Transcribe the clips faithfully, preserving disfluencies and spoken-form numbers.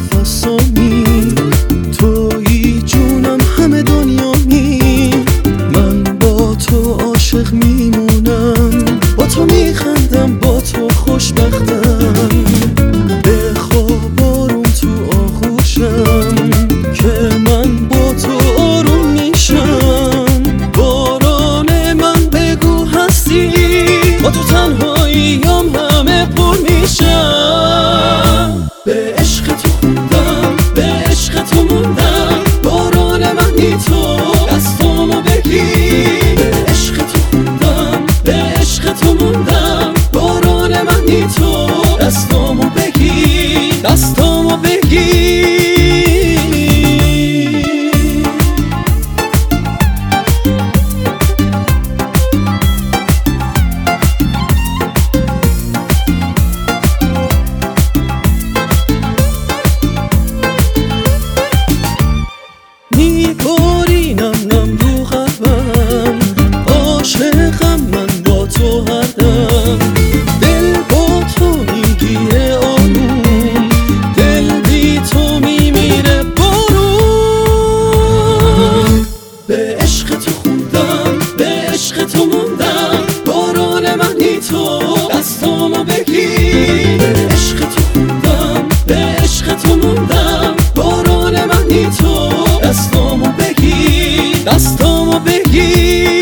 نفسامی، تویی جونم همه دنیامی. من با تو عاشق میمونم، با تو میخندم، با تو خوشبختم. به خواب آروم تو آغوشم که من با تو آروم میشم. باران من بگو هستی، با تو تنهاییم همه پر میشم. به عشق تو خوندم، به عشق تو موندم، باران منی تو دستامو بگیر. به عشق تو خوندم، به عشق تو موندم، باران منی تو دستامو بگیر، دستامو بگیر. میباری نم نم رو قلبم، عاشقم من با تو هر دم. دل با تو میگیره آروم، دل بی تو میمیره بارون. به عشق تو خوندم، به عشق تو موندم، باران منی تو دستامو بگیر. به عشق تو خوندم، به عشق تو موندم، باران منی تو دستامو بگیر، دستامو بگیر.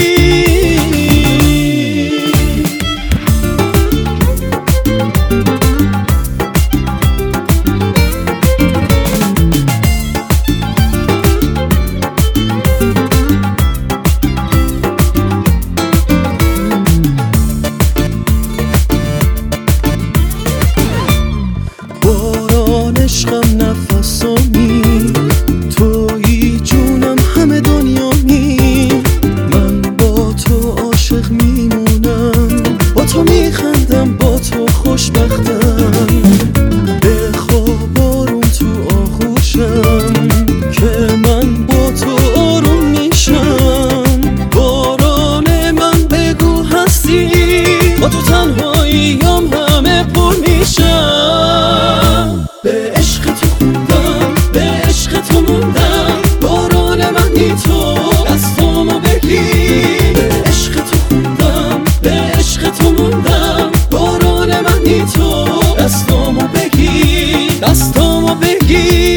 باران عشقم نفسامی، تویی جونم همه دنیامی. من با تو عاشق میمونم، با تو میخندم، با تو خوشبختم. به خواب آروم تو آغوشم که من با تو آروم میشم. باران من بگو هستی، با تو تنهاییم همه پر میشم. به عشق تو خوندم، به عشق تو موندم، باران منی تو دستامو بگیر. به عشق تو خوندم، به عشق تو موندم، باران منی تو دستامو بگیر، دستامو بگیر.